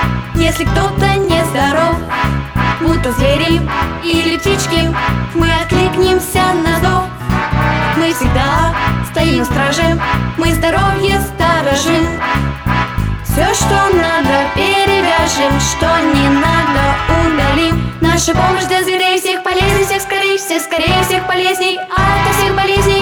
Если кто-то нездоров, будь то звери или птички, мы откликнемся на зов. Мы всегда стоим на страже, мы здоровье сторожим. Все, что надо, перевяжем, что не надо, удалим. Наша помощь для зверей всех полезней, всех скорее, всех скорее, всех полезней, ото всех болезней.